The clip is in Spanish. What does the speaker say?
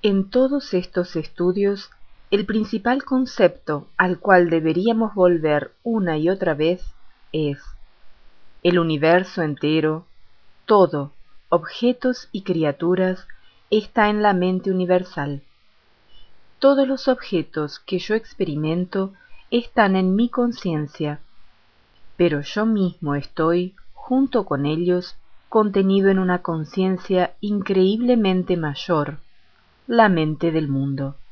En todos estos estudios, el principal concepto al cual deberíamos volver una y otra vez es: el universo entero, todo, objetos y criaturas, está en la mente universal. Todos los objetos que yo experimento están en mi conciencia, pero yo mismo estoy, junto con ellos, contenido en una conciencia increíblemente mayor, la mente del mundo.